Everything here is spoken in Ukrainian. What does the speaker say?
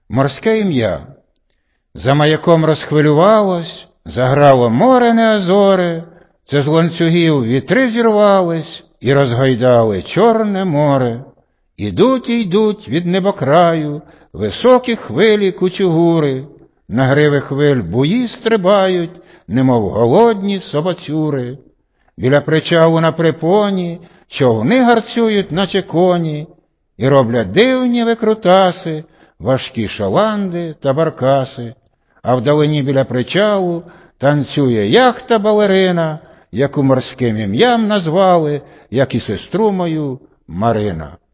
Морське ім'я. За маяком розхвилювалось, заграло море неозоре, це з ланцюгів вітри зірвались і розгойдали Чорне море. Ідуть і йдуть від небокраю високі хвилі кучугури, на гриви хвиль буї стрибають, немов голодні собацюри. Біля причалу на припоні човни гарцюють, наче коні, і роблять дивні викрутаси, важкі шаланди та баркаси. А вдалині біля причалу танцює яхта-балерина, яку морським ім'ям назвали, як і сестру мою, Марина.